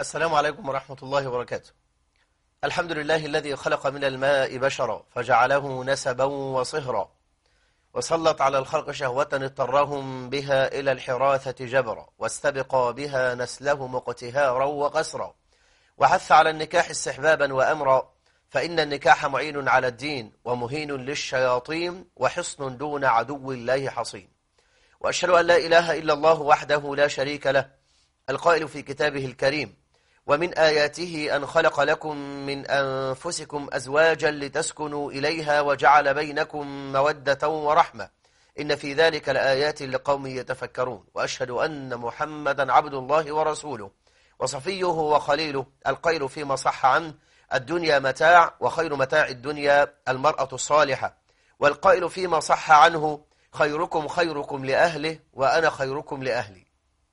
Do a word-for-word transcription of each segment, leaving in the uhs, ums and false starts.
السلام عليكم ورحمة الله وبركاته. الحمد لله الذي خلق من الماء بشرا فجعله نسبا وصهرا، وسلط على الخلق شهوة اضطرهم بها إلى الحراثة جبرا، واستبقى بها نسلهم اقتهارا وقسرا، وحث على النكاح استحبابا وأمرا، فإن النكاح معين على الدين ومهين للشياطين، وحصن دون عدو الله حصين. وأشهد أن لا إله إلا الله وحده لا شريك له، القائل في كتابه الكريم: ومن آياته أن خلق لكم من أنفسكم أزواجا لتسكنوا إليها وجعل بينكم مودة ورحمة، إن في ذلك لآيات لقوم يتفكرون. وأشهد أن محمدا عبد الله ورسوله وصفيه وخليله، القائل فيما صح عنه: الدنيا متاع وخير متاع الدنيا المرأة الصالحة، والقائل فيما صح عنه: خيركم خيركم لأهله وأنا خيركم لأهلي.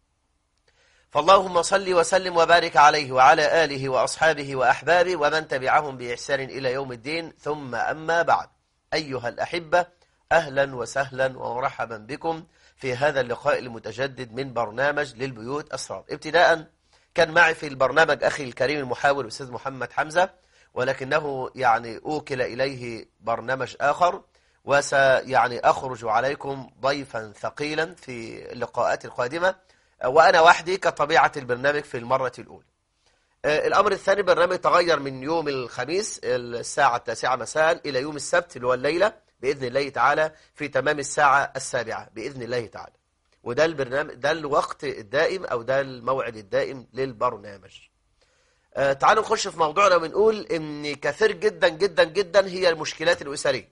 فاللهم صل وسلم وبارك عليه وعلى آله وأصحابه وأحبابه ومن تبعهم بإحسان إلى يوم الدين، ثم أما بعد. أيها الأحبة، أهلا وسهلا ومرحبا بكم في هذا اللقاء المتجدد من برنامج للبيوت أسرار. ابتداء كان معي في البرنامج أخي الكريم المحاور الأستاذ محمد حمزة، ولكنه يعني أوكل إليه برنامج آخر، وسيعني أخرج عليكم ضيفا ثقيلا في اللقاءات القادمة، وأنا وحدي كطبيعة البرنامج في المرة الأولى. الأمر الثاني، البرنامج تغير من يوم الخميس الساعة التاسعة مساء إلى يوم السبت اللي هو الليلة بإذن الله تعالى في تمام الساعة السابعة بإذن الله تعالى، وده البرنامج، ده الوقت الدائم أو ده الموعد الدائم للبرنامج. تعالوا نخش في موضوعنا ونقول إن كثير جدا جدا جدا هي المشكلات الأسرية،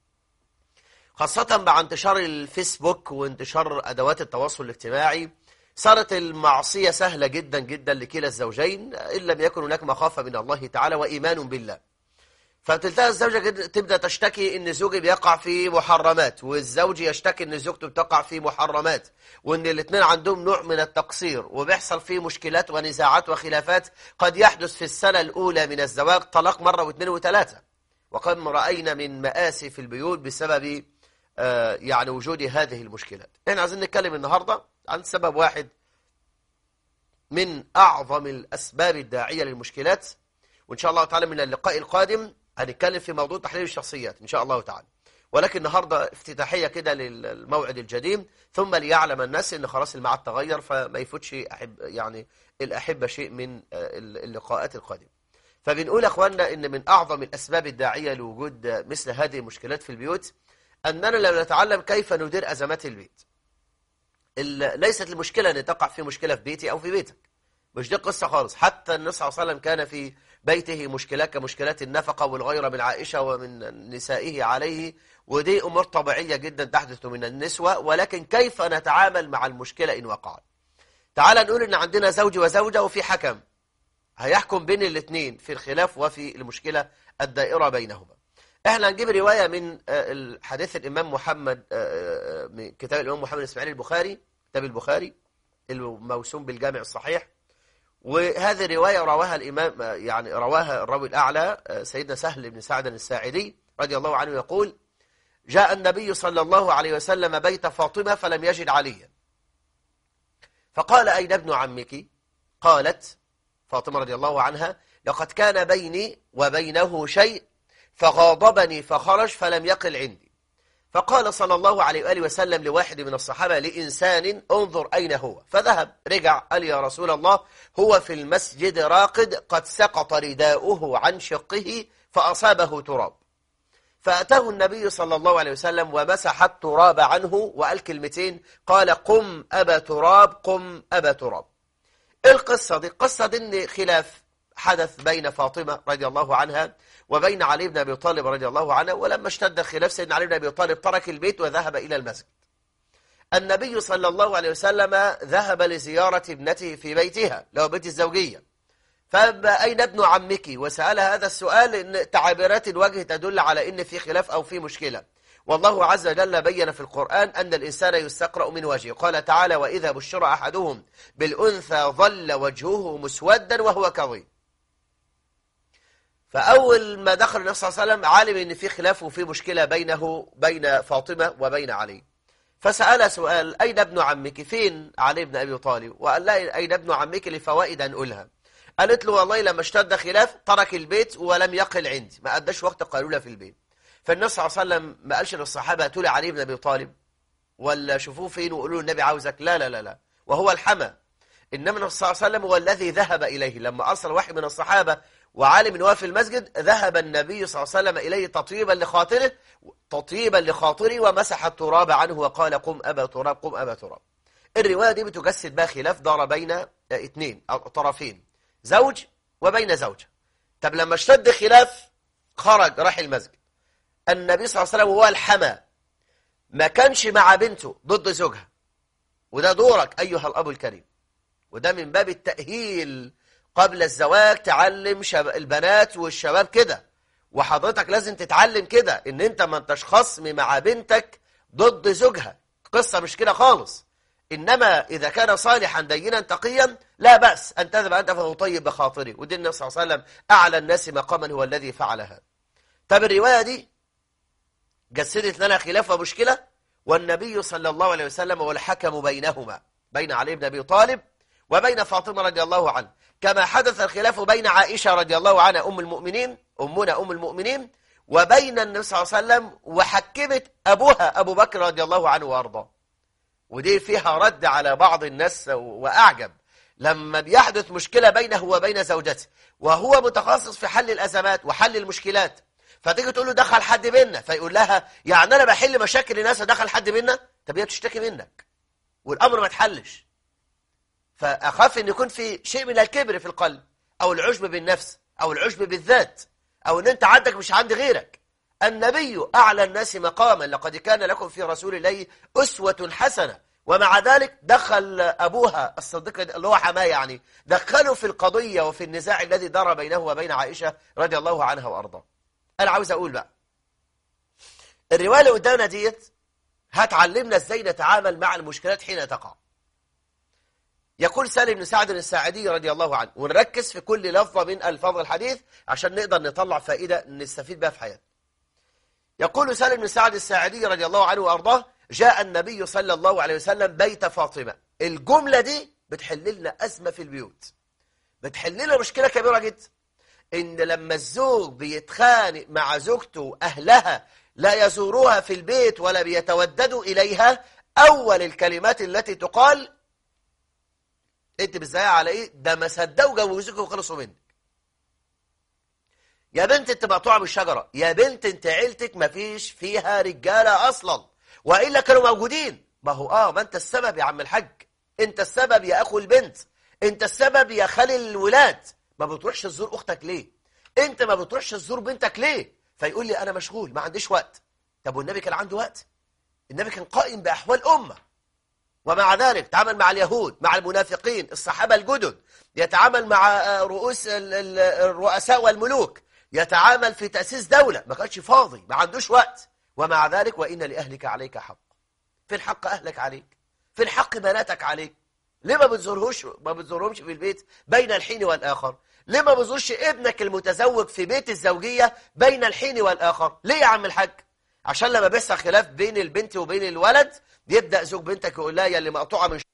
خاصة مع انتشار الفيسبوك وانتشار أدوات التواصل الاجتماعي. صارت المعصية سهلة جدا جدا لكلا الزوجين إن لم يكن هناك مخافة من الله تعالى وإيمان بالله. فتلتقى الزوجة تبدأ تشتكي إن زوجي بيقع في محرمات، والزوج يشتكي إن زوجته بتقع في محرمات، وإن الاثنين عندهم نوع من التقصير، وبيحصل فيه مشكلات ونزاعات وخلافات. قد يحدث في السنة الأولى من الزواج طلاق مرة واثنين وثلاثة، وقد رأينا من مآسي في البيوت بسبب آه يعني وجود هذه المشكلات. احنا عايزين نتكلم النهاردة عن سبب واحد من أعظم الأسباب الداعية للمشكلات، وإن شاء الله تعالى من اللقاء القادم هنتكلم في موضوع تحليل الشخصيات إن شاء الله تعالى. ولكن النهاردة افتتاحية كده للموعد الجديد، ثم ليعلم الناس إن خلاص الميعاد تغير، فما يفوتش أحب يعني الأحبة شيء من اللقاءات القادمة. فبنقول يا أخواننا إن من أعظم الأسباب الداعية لوجود مثل هذه المشكلات في البيوت أننا لم نتعلم كيف ندير أزمات البيت. ليست المشكلة أن تقع في مشكلة في بيتي أو في بيتك، مش دي القصة خالص. حتى النبي صلى الله عليه وسلم كان في بيته مشكلات كمشكلات النفقة والغيرة من عائشة ومن نسائه عليه، ودي أمور طبيعية جدا تحدث من النسوة. ولكن كيف نتعامل مع المشكلة إن وقعت؟ تعال نقول إن عندنا زوج وزوجة وفي حكم هيحكم بين الاثنين في الخلاف وفي المشكلة الدائرة بينهما. احنا هنجيب رواية من حديث الإمام محمد، من كتاب الإمام محمد إسماعيل البخاري، كتاب البخاري الموسوم بالجامع الصحيح. وهذه الرواية رواها الإمام يعني رواها الراوي الأعلى سيدنا سهل بن سعد الساعدي رضي الله عنه، يقول: جاء النبي صلى الله عليه وسلم بيت فاطمة فلم يجد عليا، فقال: أين ابن عمك؟ قالت فاطمة رضي الله عنها: لقد كان بيني وبينه شيء فغاضبني فخرج فلم يقل عندي. فقال صلى الله عليه وآله وسلم لواحد من الصحابة: لإنسان انظر أين هو. فذهب، رجع قال: يا رسول الله، هو في المسجد راقد، قد سقط رداؤه عن شقه فأصابه تراب. فأتاه النبي صلى الله عليه وسلم ومسح التراب عنه وقال كلمتين، قال: قم أبا تراب، قم أبا تراب. القصة دي قصة دي إن خلاف حدث بين فاطمة رضي الله عنها وبين علي بن أبي طالب رضي الله عنه، ولما اشتد الخلاف سيدنا علي بن أبي طالب ترك البيت وذهب إلى المسجد. النبي صلى الله عليه وسلم ذهب لزيارة ابنته في بيتها، له بيت الزوجية، فأين ابن عمك؟ وسأل هذا السؤال إن تعابيرات الوجه تدل على إن في خلاف أو في مشكلة. والله عز وجل بين في القرآن أن الإنسان يستقرأ من وجهه، قال تعالى: وإذا بشر أحدهم بالأنثى ظل وجهه مسودا وهو كظيم. فأول ما دخل النبي صلى الله عليه وسلم عالم إن في خلاف وفي مشكلة بينه بين فاطمة وبين علي، فسأل سؤال: أين ابن عمك؟ فين علي بن أبي طالب؟ وقال لها: أين ابن عمك؟ لفوائد أنقلها. قالت له والله لما اشتد خلاف ترك البيت ولم يقل عندي، ما أداش وقت قيلولة في البيت. فالنبي صلى الله عليه وسلم ما قالش للصحابة هاتوا لي علي بن أبي طالب ولا شوفوه فين وقولوا له النبي عاوزك، لا لا لا لا، وهو الحمى. إنما النبي صلى الله عليه وسلم هو الذي ذهب إليه لما أرسل واحد من الصحابة وعالم من واقف في المسجد، ذهب النبي صلى الله عليه وسلم إليه تطيبا لخاطره تطيبا لخاطره ومسح التراب عنه وقال قم أبا تراب قم أبا تراب. الرواية دي بتجسد بقى خلاف دار بين اثنين أو طرفين، زوج وبين زوجة. طب لما اشتد خلاف خرج راح المسجد، النبي صلى الله عليه وسلم هو الحمى، ما كانش مع بنته ضد زوجها، وده دورك أيها الأب الكريم، وده من باب التأهيل قبل الزواج. تعلم شب... البنات والشباب كده، وحضرتك لازم تتعلم كده ان انت ما انتش خصم مع بنتك ضد زوجها، قصة مش كده خالص. انما اذا كان صالحا دينا تقيا لا بأس ان تذهب انت فهو طيب بخاطري، ودي النبي صلى الله عليه وسلم اعلى الناس مقاما هو الذي فعلها. طب الرواية دي جسدت لنا خلاف ومشكلة، والنبي صلى الله عليه وسلم هو الحكم بينهما، بين علي بن ابي طالب وبين فاطمة رضي الله عنها، كما حدث الخلاف بين عائشة رضي الله عنها أم المؤمنين أمنا أم المؤمنين وبين النبي صلى الله عليه وسلم، وحكمت أبوها أبو بكر رضي الله عنه وأرضاه. ودي فيها رد على بعض الناس وأعجب لما بيحدث مشكلة بينه وبين زوجته وهو متخصص في حل الأزمات وحل المشكلات، فتيجي تقول له دخل حد بينا، فيقول لها يعني أنا بحل مشاكل الناس دخل حد بينا؟ طب هي بتشتكي منك والأمر ما اتحلش. فأخاف أن يكون في شيء من الكبر في القلب أو العجب بالنفس أو العجب بالذات أو أن أنت عندك مش عند غيرك. النبي أعلى الناس مقاما، لقد كان لكم في رسول الله أسوة حسنة، ومع ذلك دخل أبوها الصديق اللي هو حماه يعني دخله في القضية وفي النزاع الذي دار بينه وبين عائشة رضي الله عنها وأرضاه. أنا عاوز أقول بقى الرواية اللي قدامنا ديت هتعلمنا إزاي نتعامل مع المشكلات حين تقع. يقول سالم بن سعد الساعدي رضي الله عنه، ونركز في كل لفظة من ألفاظ الحديث عشان نقدر نطلع فائدة نستفيد بها في حياتنا. يقول سالم بن سعد الساعدي رضي الله عنه وأرضاه: جاء النبي صلى الله عليه وسلم بيت فاطمة. الجملة دي بتحل لنا أزمة في البيوت، بتحل لنا مشكلة كبيرة جدا، إن لما الزوج بيتخانق مع زوجته أهلها لا يزوروها في البيت ولا بيتوددوا إليها، أول الكلمات التي تقال: انت بتزعق على ايه؟ ده ما صدقوا جوزوك وخلصوا منك. يا بنت انت مقطوعه من الشجره، يا بنت انت عيلتك ما فيش فيها رجاله اصلا، والا كانوا موجودين. ما هو اه ما انت السبب يا عم الحاج، انت السبب يا اخو البنت، انت السبب يا خالي الولاد. ما بتروحش تزور اختك ليه؟ انت ما بتروحش تزور بنتك ليه؟ فيقول لي انا مشغول ما عنديش وقت. طب والنبي كان عنده وقت؟ النبي كان قائم باحوال امه، ومع ذلك تعامل مع اليهود، مع المنافقين، الصحابة الجدد، يتعامل مع رؤوس الرؤساء والملوك، يتعامل في تأسيس دولة، ما كانش فاضي، ما عندوش وقت. ومع ذلك وإن لأهلك عليك حق. في الحق أهلك عليك، في الحق بناتك عليك. ليه ما بتزورهوش ما بتزورهمش في البيت بين الحين والآخر؟ ليه ما بتزورش ابنك المتزوج في بيت الزوجية بين الحين والآخر؟ ليه يا عم الحاج؟ عشان لما بيحصل خلاف بين البنت وبين الولد يبدأ زوج بنتك يقول لها يا اللي مقطوعة من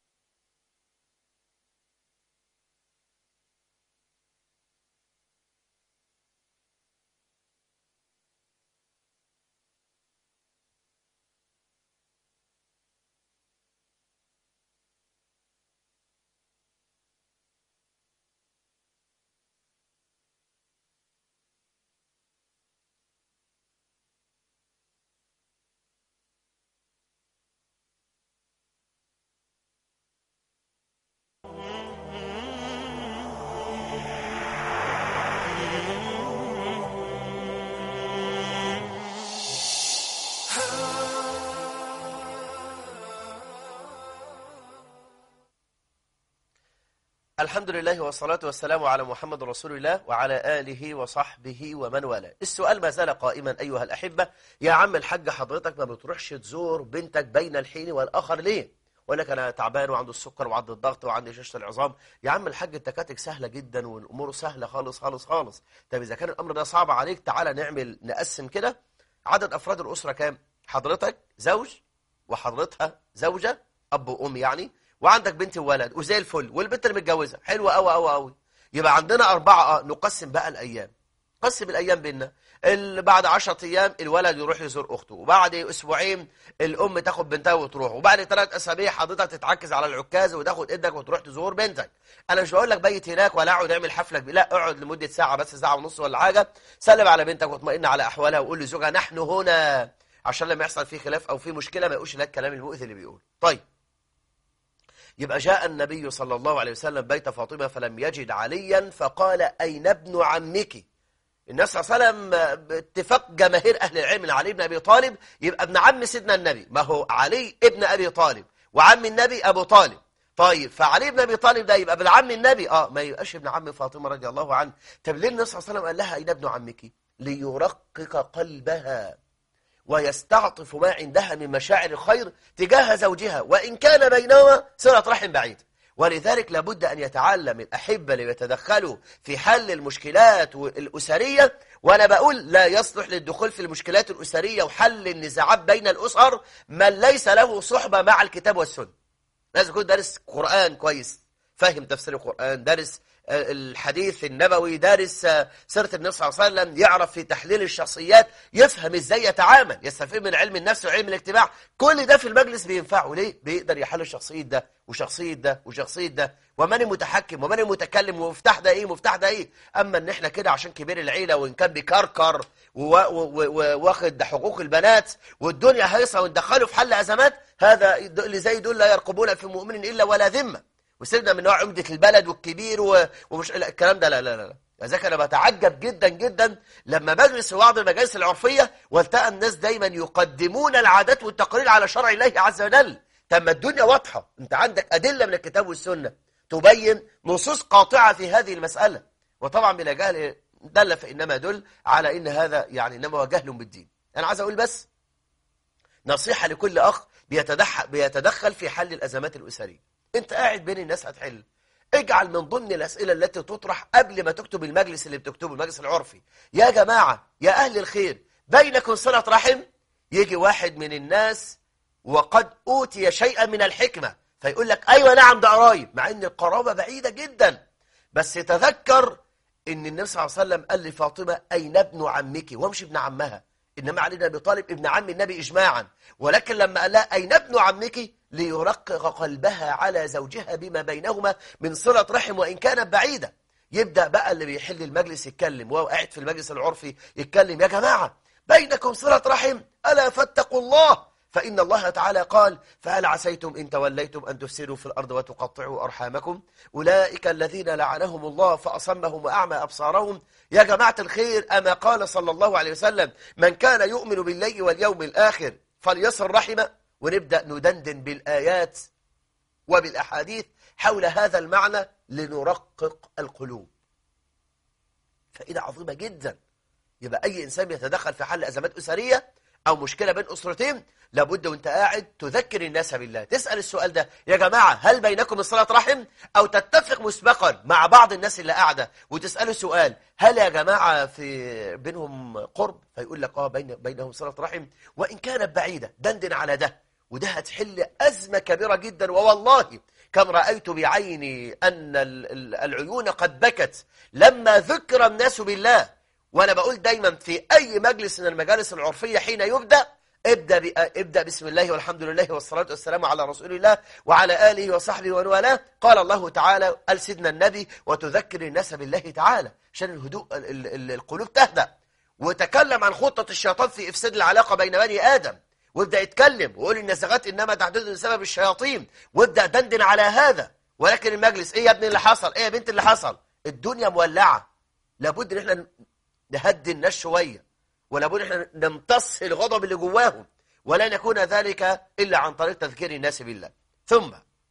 الحمد لله والصلاة والسلام على محمد رسول الله وعلى آله وصحبه ومن والاه. السؤال ما زال قائما أيها الأحبة. يا عم الحاج حضرتك ما بتروحش تزور بنتك بين الحين والآخر ليه؟ وقال لك أنا تعبان وعنده السكر وعنده الضغط وعندي شاشة العظام. يا عم الحاج التكاتك سهلة جدا والأمور سهلة خالص خالص خالص. طب إذا كان الأمر ده صعب عليك تعالى نعمل نقسم كده. عدد أفراد الأسرة كام؟ حضرتك زوج وحضرتها زوجة، أب وأم يعني، وعندك بنت وولد وزي الفل، والبنت اللي متجوزه حلوه قوي قوي قوي. يبقى عندنا أربعة. آه نقسم بقى الأيام، قسم الأيام بينا. بعد عشرة أيام الولد يروح يزور أخته، وبعد أسبوعين الأم تاخد بنتها وتروح، وبعد ثلاث أسابيع حضرتك تتعكز على العكاز وتاخد ابنك وتروح تزور بنتك. أنا مش بقول لك بيت هناك ولا اقعد اعمل حفلة كبيرة، لا، اقعد لمدة ساعة بس، ساعة ونص ولا حاجة، سلم على بنتك واطمئن على أحوالها وقول لزوجها نحن هنا، عشان لما يحصل فيه خلاف أو فيه مشكلة ما يقولش لك الكلام المؤذي اللي بيقول. طيب، يبقى جاء النبي صلى الله عليه وسلم بيت فاطمة فلم يجد عليا فقال أين ابن عمك؟ النبي صلى الله عليه وسلم باتفاق جماهير أهل العلم علي بن أبي طالب يبقى ابن عم سيدنا النبي، ما هو علي ابن أبي طالب وعم النبي أبو طالب. طيب، فعلي بن أبي طالب ده يبقى ابن عم النبي، اه ما يبقاش ابن عم فاطمة رضي الله عنه. طب ليه النبي صلى الله عليه وسلم قال لها أين ابن عمك؟ ليرقق قلبها ويستعطف ما عندها من مشاعر الخير تجاه زوجها، وإن كان بينهما صلة رحم بعيد. ولذلك لابد أن يتعلم الأحبة اللي يتدخلوا في حل المشكلات الأسرية. وأنا بقول لا يصلح للدخول في المشكلات الأسرية وحل النزاعات بين الأسر من ليس له صحبة مع الكتاب والسنة. لازم يكون دارس قرآن كويس، فاهم تفسير القرآن، دارس الحديث النبوي، دارس سيرة النبي صلى الله عليه وسلم، يعرف في تحليل الشخصيات، يفهم ازاي يتعامل، يستفيد من علم النفس وعلم الاجتماع. كل ده في المجلس بينفعه. ليه؟ بيقدر يحل شخصية ده وشخصية ده وشخصية ده، ومن المتحكم ومن المتكلم، ومفتاح ده ايه ومفتاح ده ايه. اما ان احنا كده عشان كبير العيلة وان كان بيكركر واخد حقوق البنات والدنيا هيصة وندخله في حل ازمات، هذا اللي زي دول لا يرقبون في مؤمن الا ولا ذمة، وسيبنا من نوع عمدة البلد والكبير و... ومش لا الكلام ده، لا لا لا. لذلك انا بتعجب جدا جدا لما بجلس في بعض المجالس العرفيه والتقى الناس دايما يقدمون العادات والتقاليد على شرع الله عز وجل. طب ما الدنيا واضحه، انت عندك ادله من الكتاب والسنه تبين نصوص قاطعه في هذه المساله. وطبعا بلا جهل دل فانما يدل على ان هذا يعني انما هو جهل بالدين. انا عايز اقول بس نصيحه لكل اخ بيتدخل بيتدخل في حل الازمات الاسريه. انت قاعد بين الناس هتحل، اجعل من ضمن الأسئلة التي تطرح قبل ما تكتب المجلس اللي بتكتبه، المجلس العرفي، يا جماعة يا أهل الخير بينكم صلة رحم؟ يجي واحد من الناس وقد أوتي شيئا من الحكمة فيقول لك أيوة نعم ده قرايب، مع أن القرابة بعيدة جدا. بس تذكر أن النبي صلى الله عليه وسلم قال لفاطمة أين ابن عمك؟ ومش ابن عمها، إنما علي بن أبي طالب ابن عم النبي إجماعا. ولكن لما قال لها أين ابن عمك؟ ليرقق قلبها على زوجها بما بينهما من صلة رحم وإن كانت بعيدة. يبدأ بقى اللي بيحل المجلس يتكلم، وهو قاعد في المجلس العرفي يتكلم، يا جماعة بينكم صلة رحم ألا فاتقوا الله، فإن الله تعالى قال فهل عسيتم إن توليتم أن تفسدوا في الأرض وتقطعوا أرحامكم أولئك الذين لعنهم الله فأصمهم وأعمى أبصارهم. يا جماعة الخير، أما قال صلى الله عليه وسلم من كان يؤمن بالله واليوم الآخر فليصل رحمه. ونبدأ ندندن بالآيات وبالأحاديث حول هذا المعنى لنرقق القلوب. فإذا عظيمة جدا. يبقى أي إنسان يتدخل في حل أزمات أسرية أو مشكلة بين أسرتين لابد وانت قاعد تذكر الناس بالله، تسأل السؤال ده، يا جماعة هل بينكم صلة رحم؟ أو تتفق مسبقا مع بعض الناس اللي قاعدة وتسأله سؤال، هل يا جماعة في بينهم قرب؟ فيقول لك آه بين بينهم صلة رحم وإن كانت بعيدة. دندن على ده، وده هتحل أزمة كبيرة جدا. ووالله كم رأيت بعيني أن العيون قد بكت لما ذكر الناس بالله. وأنا بقول دايما في أي مجلس من المجالس العرفية حين يبدأ ابدأ, ابدأ بسم الله والحمد لله والصلاة والسلام على رسول الله وعلى آله وصحبه ومن والاه. قال الله تعالى قال سيدنا النبي وتذكر الناس بالله تعالى عشان الهدوء القلوب تهدأ. وتكلم عن خطة الشيطان في إفساد العلاقة بين بني آدم، وابدأ يتكلم وقول النزغات إنما تحدث بسبب الشياطين، وابدأ دندن على هذا. ولكن المجلس إيه يا ابني اللي حصل؟ إيه يا بنت اللي حصل؟ الدنيا مولعة، لابد إن احنا نهدي الناس شوية، ولابد إن احنا نمتص الغضب اللي جواهم، ولن يكون ذلك إلا عن طريق تذكير الناس بالله. ثم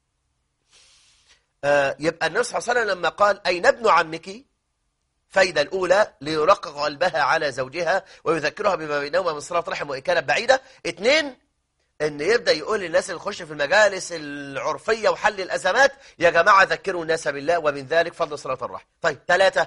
آه يبقى النبي صلى الله عليه وسلم لما قال أين ابن عمك؟ فايدة الأولى ليرقق قلبها على زوجها ويذكرها بما بينهما من صلة رحم وإن كانت بعيدة. اثنين، ان يبدأ يقول للناس اللي تخش في المجالس العرفية وحل الأزمات يا جماعة ذكروا الناس بالله ومن ذلك فضل صلة الرحم. طيب ثلاثة،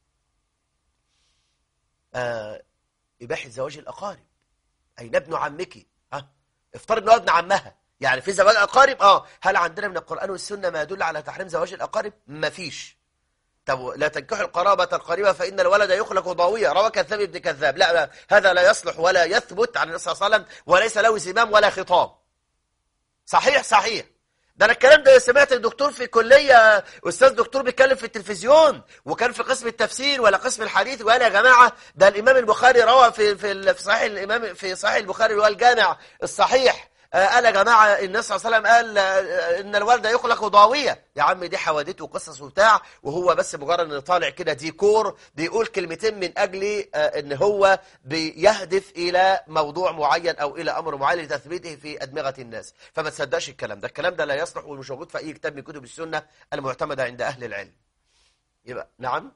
آه إباحة زواج الأقارب. أين ابن عمك؟ ها افترض انه ابن عمها، يعني في زواج أقارب. اه هل عندنا من القرآن والسنة ما يدل على تحريم زواج الأقارب؟ ما فيش. طب لا تنكحوا القرابة القريبة فإن الولد يخلق ضاوية، رواه كذاب ابن كذاب. لا, لا هذا لا يصلح ولا يثبت عن النبي صلى الله عليه وسلم، وليس له زمام ولا خطاب. صحيح صحيح. ده انا الكلام ده سمعت الدكتور في كلية، استاذ دكتور بيتكلم في التلفزيون وكان في قسم التفسير ولا قسم الحديث، وقال يا جماعة ده الامام البخاري روى في في في صحيح الامام في صحيح البخاري والجامع الصحيح، قال يا جماعة النبي صلى الله عليه وسلم قال ان الولد يخلق ضاوية. يا عم دي حوادث وقصص وبتاع، وهو بس مجرد ان طالع كده ديكور بيقول كلمتين من اجل ان هو بيهدف الى موضوع معين او الى امر معين لتثبيته في ادمغة الناس. فما تصدقش الكلام ده، الكلام ده لا يصلح ومش موجود في اي كتاب من كتب السنة المعتمدة عند اهل العلم. يبقى نعم.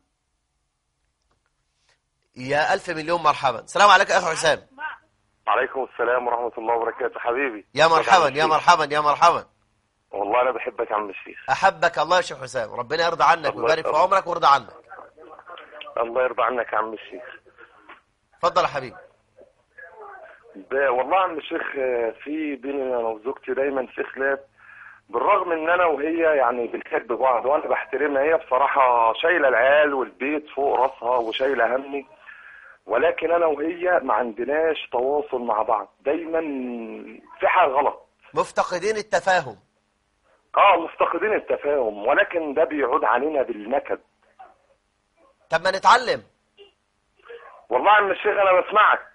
يا الف مليون مرحبا. السلام عليكم يا اخو حسام. وعليكم السلام ورحمة الله وبركاته حبيبي. يا مرحبا يا مرحبا يا مرحبا. والله أنا بحبك يا عم الشيخ. أحبك الله يا شيخ حسام، ربنا يرضى عنك ويبارك في عمرك ويرضى عنك. الله يرضى عنك يا عم الشيخ. اتفضل يا حبيبي. والله يا عم الشيخ في بيني أنا وزوجتي دايما في خلاف، بالرغم إن أنا وهي يعني بنحب بعض وأنا بحترمها. هي بصراحة شايلة العيال والبيت فوق راسها وشايلة همي، ولكن انا وهي ما عندناش تواصل مع بعض، دايما في حاجه غلط. مفتقدين التفاهم. اه مفتقدين التفاهم، ولكن ده بيعود علينا بالنكد. طب ما نتعلم. والله يا عم الشيخ انا بسمعك.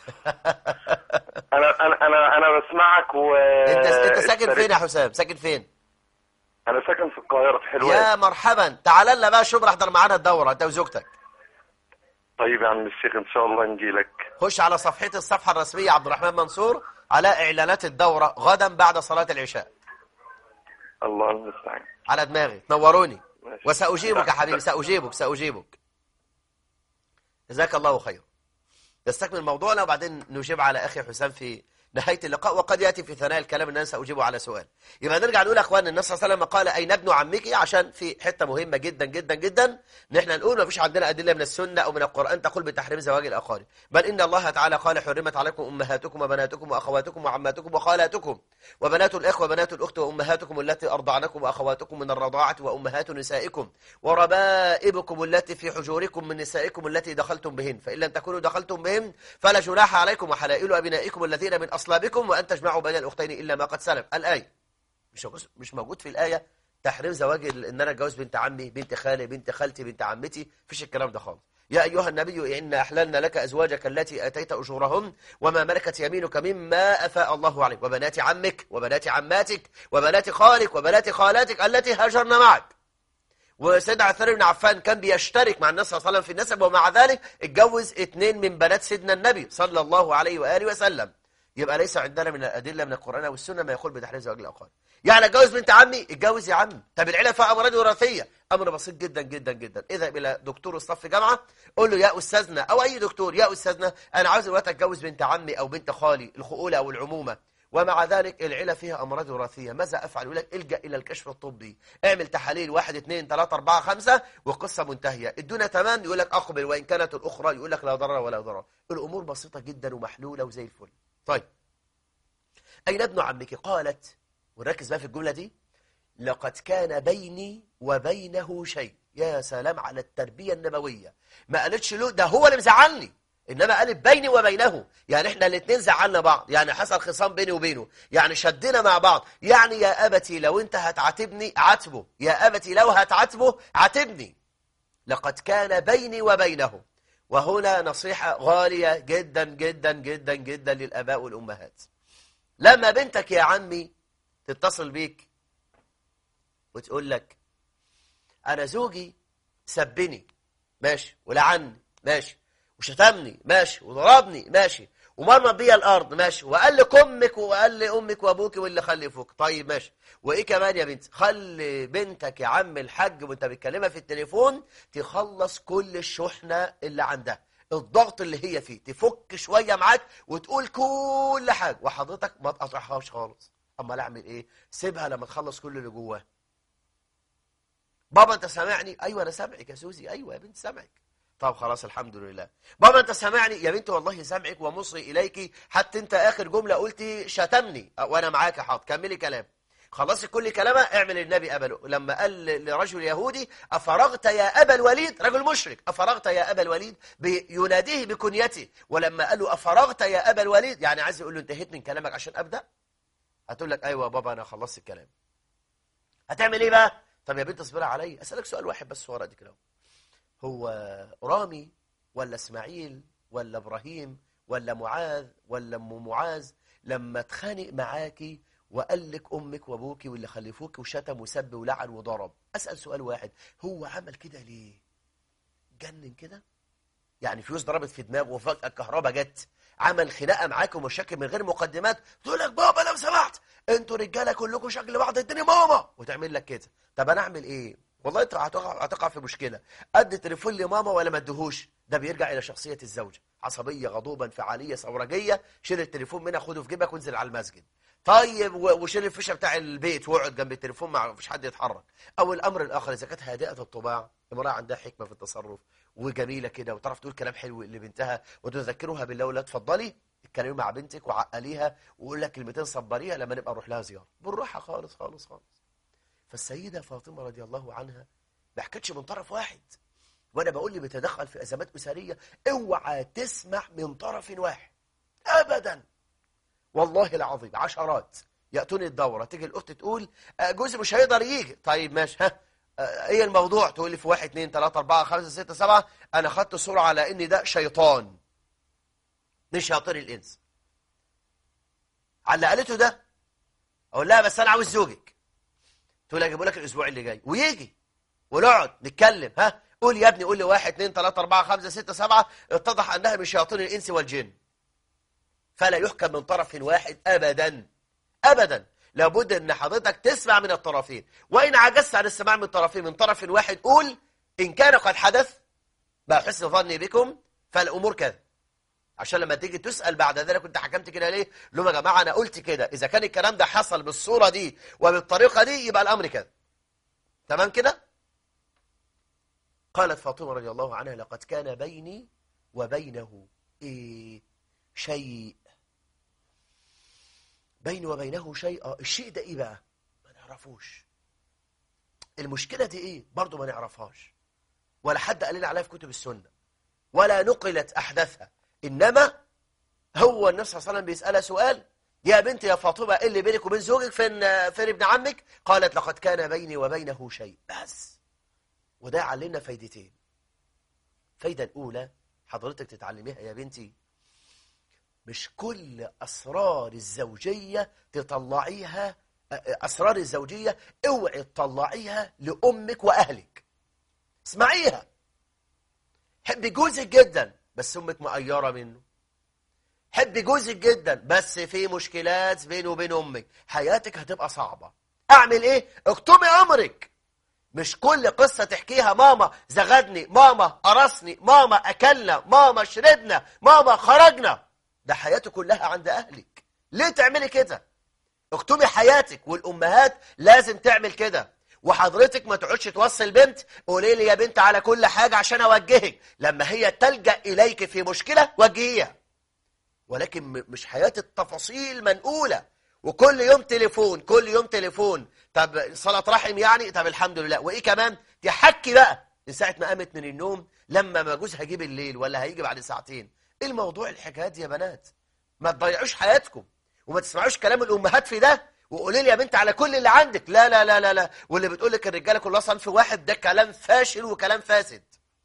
انا انا انا انا بسمعك و انت انت ساكن فين يا حسام؟ ساكن فين؟ انا ساكن في القاهره في حلوان. يا مرحبا، تعال لنا بقى شبرا احضر معانا الدوره انت وزوجتك. طيب يا عم الشيخ ان شاء الله نجي لك. خش على صفحتي الصفحه الرسميه عبد الرحمن منصور على اعلانات الدوره غدا بعد صلاه العشاء. الله المستعان. على دماغي، تنوروني. وساجيبك يا حبيبي، ساجيبك ساجيبك. جزاك الله خير. نستكمل موضوعنا وبعدين نجيب على اخي حسام في نهايه اللقاء، وقد ياتي في ثنايا الكلام ان انا ساجيبه على سؤال. يبقى نرجع نقول يا اخوان النبي صلى الله عليه وسلم قال اين ابن عمك، عشان في حته مهمه جدا جدا جدا ان احنا نقول ما فيش عندنا ادله من السنه او من القران تقول بتحريم زواج الاقارب، بل ان الله تعالى قال حرمت عليكم امهاتكم وبناتكم واخواتكم وعماتكم وخالاتكم وبنات الاخ وبنات الاخت وامهاتكم التي ارضعنكم واخواتكم من الرضاعه وامهات نسائكم وربائبكم التي في حجوركم من نسائكم التي دخلتم بهن، فان لم تكونوا دخلتم بهن فلا جناح عليكم وحلائل ابنائكم الذين من اصلابكم وان تجمعوا بين الاختين الا ما قد سلف. الايه مش مش موجود في الايه تحريم زواج ان انا اتجوز بنت عمي بنت خالي بنت خالتي بنت عمتي، فيش الكلام ده خالص. يا ايها النبي إنا احللنا لك ازواجك التي اتيت اجورهن وما ملكت يمينك مما افاء الله عليك وبنات عمك وبنات عماتك وبنات خالك وبنات خالاتك التي هاجرن معك. وسيدنا عثمان بن عفان كان بيشترك مع النبي صلى الله عليه وسلم في النسب، ومع ذلك اتجوز اثنين من بنات سيدنا النبي صلى الله عليه واله وسلم. يبقى ليس عندنا من الادله من القران والسنه ما يقول بتحريم زواج الاقارب. يعني اتجوز بنت عمي اتجوز يا عم. طب العيله فيها امراض وراثيه، امر بسيط جدا جدا جدا. اذهب الى دكتور الصف جامعه قول له يا استاذنا او اي دكتور يا استاذنا انا عاوز دلوقتي اتجوز بنت عمي او بنت خالي الخؤوله او العمومه، ومع ذلك العيله فيها امراض وراثيه، ماذا افعل؟ يقول لك الجا الى الكشف الطبي، اعمل تحاليل واحد اثنين ثلاثه اربعه خمسه والقصه منتهيه. الدنيا تمام يقول لك اقبل، وان كانت الاخرى يقول لك لا ضرر ولا ضرر. الامور بسيطه جدا ومحلوله وزي الفل. طيب أين ابن عمك؟ قالت، ونركز بقى في الجملة دي، لقد كان بيني وبينه شيء. يا سلام على التربية النبوية. ما قالتش له ده هو اللي مزعلني، إنما قالت بيني وبينه، يعني إحنا الاثنين زعلنا بعض، يعني حصل خصام بيني وبينه، يعني شدنا مع بعض. يعني يا أبتي لو أنت هتعاتبني عاتبه، يا أبتي لو هتعاتبه عاتبني. لقد كان بيني وبينه. وهنا نصيحة غالية جدا جدا جدا جدا للآباء والأمهات. لما بنتك يا عمي تتصل بيك وتقول لك أنا زوجي سبني ماشي ولعني ماشي وشتمني ماشي وضربني ماشي ومرمى بيا الأرض ماشي وقال لك أمك وقال لي أمك وأبوك واللي خلفوك، طيب ماشي وإيه كمان يا بنت؟ خلي بنتك يا عم الحاج وانت بتكلمها في التليفون تخلص كل الشحنة اللي عندها، الضغط اللي هي فيه، تفك شوية معاك وتقول كل حاجة، وحضرتك ما تقطعهاش خالص. أما أعمل إيه؟ سيبها لما تخلص كل اللي جواه. بابا أنت سامعني؟ أيوة أنا سامعك يا سوزي. أيوة يا بنت سامعك. طب خلاص الحمد لله. بابا أنت سامعني؟ يا بنت والله سامعك ومصغي إليك، حتى أنت آخر جملة قلتي شتمني وأنا معاك يا حاضر كملي كلام. خلصت كل كلامها، اعمل النبي أبا. لما قال لرجل يهودي أفرغت يا أبا الوليد، رجل مشرك، أفرغت يا أبا الوليد، يناديه بكنيته. ولما قال له أفرغت يا أبا الوليد، يعني عايز يقول له انتهيت من كلامك عشان أبدأ؟ هتقول لك أيوة يا بابا أنا خلصت الكلام. هتعمل إيه بقى؟ طب يا بنت اصبري علي، أسألك سؤال واحد بس ورا دي كده. هو رامي ولا إسماعيل ولا إبراهيم ولا معاذ ولا أم معاذ لما اتخانق معاكي وقال لك أمك وأبوكي واللي خلفوك وشتم وسب ولعن وضرب، أسأل سؤال واحد، هو عمل كده ليه؟ جنن كده؟ يعني فلوس ضربت في دماغه وفجأة الكهرباء جت، عمل خناقة معاكم ومشاكل من غير مقدمات، تقول لك بابا لو سمحت انتوا رجاله كلكم شكل بعض، اديني ماما، وتعمل لك كده. طب انا اعمل ايه؟ والله انت هتقع هتقع في مشكله. ادي تليفون لماما ولا ما اديهوش؟ ده بيرجع الى شخصيه الزوجه، عصبيه غضوبه انفعاليه ثورجيه، شيل التليفون منها خده في جيبك وانزل على المسجد. طيب وشيل الفيشه بتاع البيت واقعد جنب التليفون ما فيش حد يتحرك. او الامر الاخر، اذا كانت هادئه الطباع، امراه عندها حكمه في التصرف وجميله كده وتعرف تقول كلام حلو لبنتها وتذكرها بالله، ولا تفضلي اتكلمي مع بنتك وعقليها وقول لك كلمتين صبريها لما نبقى نروح لها زياره بالراحه خالص خالص خالص. فالسيده فاطمه رضي الله عنها ما حكتش من طرف واحد، وانا بقول لي بتدخل في ازمات اسريه اوعى تسمع من طرف واحد ابدا، والله العظيم. عشرات ياتوني الدوره، تيجي الاخت تقول جوزي مش هيقدر يجي، طيب ماشي، ها ايه الموضوع؟ تقول لي في واحد اتنين تلاته اربعه خمسه سته سبعه، انا خدت صوره على ان ده شيطان من شياطين الانس. على اللي قالته ده اقول لها بس انا عاوز زوجك، تقول لي اجيبه لك الاسبوع اللي جاي، ويجي ونقعد نتكلم، ها قول يا ابني، قول لي واحد اتنين تلاته اربعه خمسه سته سبعه، اتضح انها من شياطين الانس والجن. فلا يحكم من طرف واحد ابدا ابدا، لابد ان حضرتك تسمع من الطرفين، وان عجزت عن السماع من الطرفين من طرف واحد قول ان كان قد حدث بحسن ظني بكم فالامور كذا، عشان لما تيجي تسأل بعد ذلك كنت حكمت كده ليه؟ لهم يا جماعة أنا قلت كده، إذا كان الكلام ده حصل بالصورة دي وبالطريقة دي يبقى الأمر كده. تمام كده؟ قالت فاطمة رضي الله عنها لقد كان بيني وبينه إيه؟ شيء. بيني وبينه شيء. آه الشيء ده إيه بقى؟ ما نعرفوش. المشكلة دي إيه؟ برضو ما نعرفهاش، ولا حد قال لنا عليها في كتب السنة ولا نقلت أحداثها. إنما هو النبي صلى الله عليه وسلم بيسألها سؤال، يا بنت يا فاطمة إيه اللي بينك وبين زوجك؟ فين فين ابن عمك؟ قالت لقد كان بيني وبينه شيء. بس. وده علمنا فايدتين. فايدة الأولى حضرتك تتعلميها يا بنتي، مش كل أسرار الزوجية تطلعيها، أسرار الزوجية اوعي تطلعيها لأمك وأهلك. اسمعيها، حبي جوزك جدا بس أمك مقيرة منه، حبي جوزك جدا بس في مشكلات بينه وبين أمك، حياتك هتبقى صعبة. أعمل إيه؟ اكتمي أمرك. مش كل قصة تحكيها ماما زغدني، ماما قرصني، ماما أكلنا، ماما شربنا، ماما خرجنا. ده حياتك كلها عند أهلك. ليه تعملي كده؟ اكتمي حياتك، والأمهات لازم تعمل كده. وحضرتك ما تقعدش توصي البنت قولي لي يا بنت على كل حاجة عشان أوجهك، لما هي تلجأ إليك في مشكلة وجهيها. ولكن مش حياة التفاصيل منقولة، وكل يوم تليفون كل يوم تليفون. طب صلاة رحم يعني؟ طب الحمد لله. وإيه كمان؟ تحكي بقى من ساعة ما قامت من النوم لما ما جوزها هيجي بالليل ولا هيجي بعد ساعتين. إيه الموضوع الحكايات دي يا بنات؟ ما تضيعوش حياتكم وما تسمعوش كلام الأمهات في ده وقولي لي يا بنت على كل اللي عندك. لا لا لا لا لا. واللي بتقول لك الرجالة كلها صنف واحد ده كلام فاشل وكلام فاسد.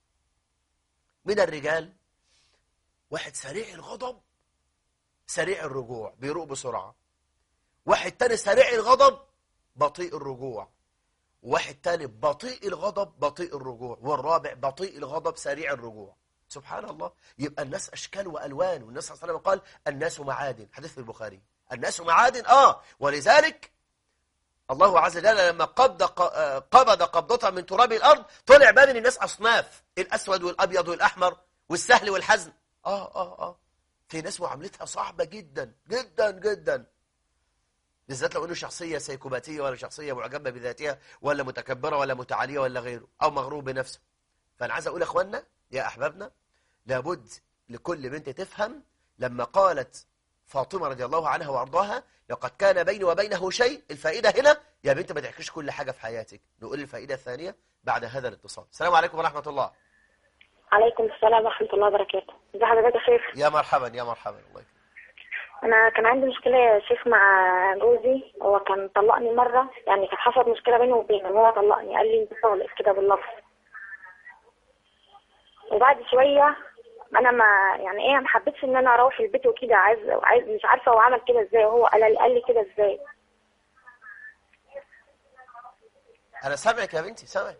من الرجال واحد سريع الغضب سريع الرجوع، بيروق بسرعة. واحد تاني سريع الغضب بطيء الرجوع. واحد تاني بطيء الغضب بطيء الرجوع. والرابع بطيء الغضب سريع الرجوع. سبحان الله. يبقى الناس أشكال وألوان، والناس صلى الله عليه وسلم قال الناس معادن، حديث في البخاري. الناس معادن آه ولذلك الله عز وجل لما قبض قبض قبضة من تراب الأرض طلع بقى من الناس أصناف، الأسود والأبيض والأحمر والسهل والحزن. آه آه آه في ناس معاملتها صعبة جدا جدا جدا، بالذات لو انه شخصية سيكوباتية ولا شخصية معجبة بذاتها ولا متكبرة ولا متعالية ولا غيره أو مغرور بنفسه. فأنا عايز أقول يا أخوانا يا أحبابنا، لابد لكل بنت تفهم لما قالت فاطمة رضي الله عنها وأرضاها لقد كان بيني وبينه شيء. الفائدة هنا يا بنت ما تحكيش كل حاجة في حياتك. نقول الفائدة الثانية بعد هذا الاتصال. السلام عليكم ورحمة الله. عليكم السلام ورحمة الله وبركاته. ازي حضرتك يا شيخ؟ يا مرحبا يا مرحبا. الله يكرمك. أنا كان عندي مشكلة يا شيخ مع جوزي. هو كان طلقني مرة، يعني كانت حصلت مشكلة بيني وبينه، هو طلقني قال لي انت طالق كده باللفظ. وبعد شوية أنا ما يعني إيه ما حبيتش إن أنا أروح البيت وكده، عايز عايز مش عارفة هو عمل كده إزاي، وهو قال لي قال لي كده إزاي. أنا سامعك يا بنتي سامعك.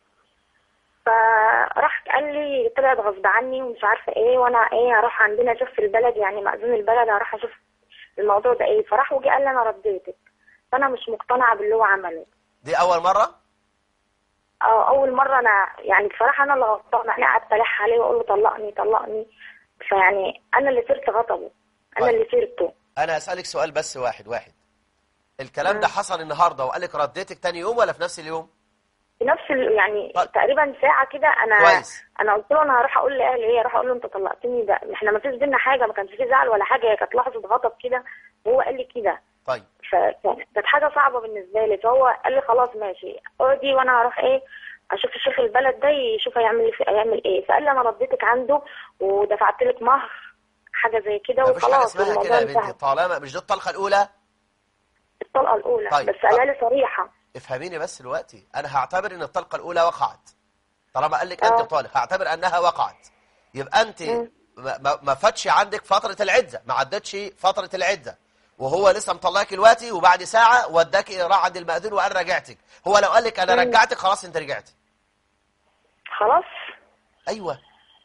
فراح قال لي طلعت غصب عني ومش عارفه ايه، وانا ايه هروح عندنا اشوف في البلد، يعني مأذون البلد هروح اشوف الموضوع ده ايه. فراح وجي قال لي انا رديتك، فانا مش مقتنعه باللي هو عمله. دي أول مرة؟ اه اول مره. انا يعني بصراحه انا اللي غلطانه، انا قعدت الح عليه واقول له طلقني طلقني، فيعني انا اللي صرت غضبه، انا طيب. اللي صرته. أنا أسألك سؤال بس واحد واحد. الكلام ده حصل النهاردة وقال لك رديتك تاني يوم ولا في نفس اليوم؟ في نفس ال... يعني طيب. تقريبا ساعه كده. انا كويس. انا قلت له انا هروح اقول لاهلي ايه، هروح اقول له انت طلقتني، ده احنا ما فيش بينا حاجه، ما كانش في زعل ولا حاجه، هي كانت لحظه غضب كده وهو قال لي كده. طيب. فكانت حاجه صعبه بالنسبه لي، فهو قال لي خلاص ماشي اقعدي وانا هروح ايه اشوف الشيخ البلد ده يشوف هيعمل في هيعمل ايه. فقال لي انا رديتك عنده ودفعت لك مهر حاجه زي كده مفيش حاجة وخلاص اسمها كده يا بنتي، طالما مش دي الطلقة الأولى. الطلقه الاولى. طيب. بس قالها لي صريحه. افهميني بس دلوقتي، أنا هعتبر إن الطلقة الأولى وقعت. طالما قال لك أنت طالق هعتبر أنها وقعت. يبقى أنت ما, ما فاتش عندك فترة العدة، ما عدتش فترة العدة، وهو لسه مطلقك دلوقتي وبعد ساعة وداك راح عند المأذون وقال رجعتك. هو لو قال لك أنا رجعتك خلاص أنت رجعتي. خلاص. أيوه.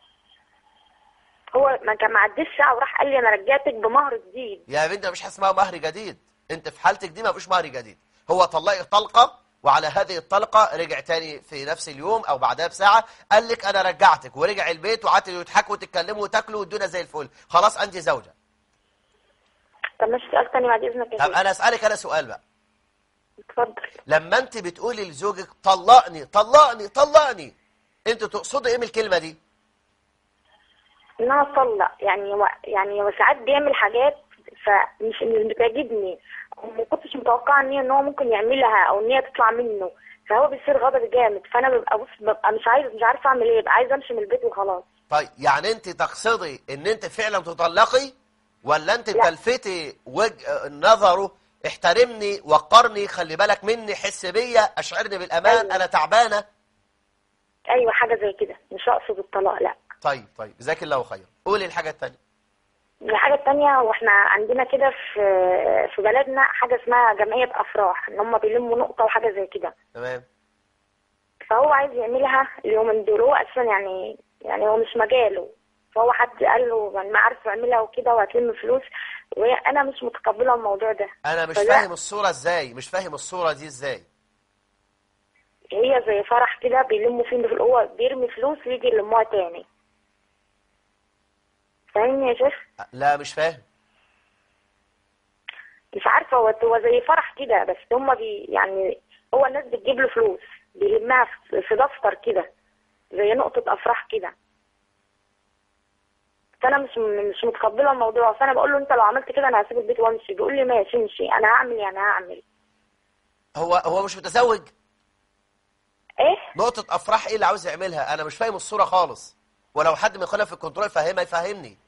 هو ما كان ما عديش ساعة وراح قال لي أنا رجعتك بمهر جديد. يا بنت مفيش حاجة اسمها مهر جديد، أنت في حالتك دي مفيش مهر جديد. هو طلقك طلقة وعلى هذه الطلقة رجع تاني في نفس اليوم أو بعدها بساعة قال لك أنا رجعتك، ورجع البيت وقعدتوا يضحكوا وتتكلموا وتاكلوا والدنيا زي الفل، خلاص أنت زوجة. طب ماشي سؤال تاني بعد إذنك يا طب شيخ. أنا أسألك أنا سؤال بقى. اتفضل. لما أنت بتقولي لزوجك طلقني طلقني طلقني، أنت تقصدي إيه من الكلمة دي؟ ان انا اطلق، يعني و... يعني هو ساعات بيعمل حاجات فمش مش بتعجبني، وما كنتش متوقعه ان هي ان هو ممكن يعملها او ان هي تطلع منه، فهو بيصير غضب جامد، فانا ببقى بص ببقى مش عايز مش عارفه اعمل ايه، ببقى عايزه امشي من البيت وخلاص. طيب يعني انت تقصدي ان انت فعلا تطلقي ولا انت بتلفتي وجه نظره احترمني وقرني خلي بالك مني حس بيا اشعرني بالامان؟ أيوة. انا تعبانه. ايوه حاجه زي كده، مش اقصد الطلاق لا. طيب طيب جزاك الله خير. قولي الحاجه الثانيه. الحاجه الثانيه، واحنا عندنا كده في في بلدنا حاجه اسمها جمعيه افراح، ان هم بيلموا نقطه وحاجه زي كده. تمام. فهو عايز يعملها اليومين دول، هو اساسا يعني يعني هو مش مجاله، فهو حد قال له يعني ما عارف يعملها وكده وهتلم فلوس، وانا مش متقبله الموضوع ده. انا مش فاهم الصوره ازاي، مش فاهم الصوره دي ازاي. هي زي فرح كده بيلموا فيه، هو بيرمي فلوس ويجي يلموها تاني. فاهمني يا شيخ؟ لا مش فاهم. مش عارفه، هو هو زي فرح كده، بس هم بي يعني هو الناس بتجيب له فلوس بيلمها في دفتر كده زي نقطه افراح كده. فانا مش مش متقبله الموضوع، فانا بقول له انت لو عملت كده انا هسيب البيت وامشي، بيقول لي ماشي امشي، انا هعمل يعني هعمل. هو هو مش متزوج؟ ايه نقطه افراح ايه اللي عاوز يعملها؟ انا مش فاهم الصوره خالص، ولو حد من اخواننا في الكنترول يفهمها يفهمني.